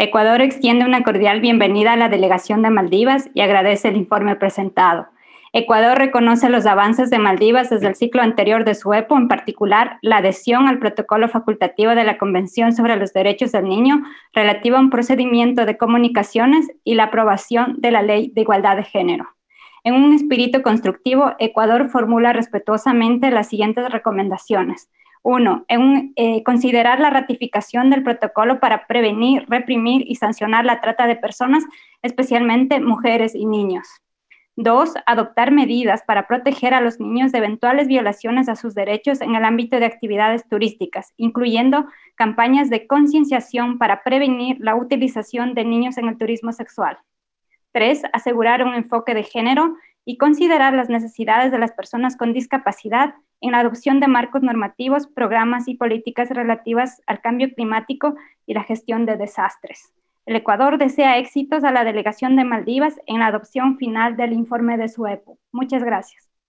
Ecuador extiende una cordial bienvenida a la delegación de Maldivas y agradece el informe presentado. Ecuador reconoce los avances de Maldivas desde el ciclo anterior de su EPO, en particular la adhesión al protocolo facultativo de la Convención sobre los Derechos del Niño relativo a un procedimiento de comunicaciones y la aprobación de la Ley de Igualdad de Género. En un espíritu constructivo, Ecuador formula respetuosamente las siguientes recomendaciones. 1. Considerar la ratificación del protocolo para prevenir, reprimir y sancionar la trata de personas, especialmente mujeres y niños. 2. Adoptar medidas para proteger a los niños de eventuales violaciones a sus derechos en el ámbito de actividades turísticas, incluyendo campañas de concienciación para prevenir la utilización de niños en el turismo sexual. 3. Asegurar un enfoque de género y considerar las necesidades de las personas con discapacidad en la adopción de marcos normativos, programas y políticas relativas al cambio climático y la gestión de desastres. El Ecuador desea éxitos a la delegación de Maldivas en la adopción final del informe de su EPO. Muchas gracias.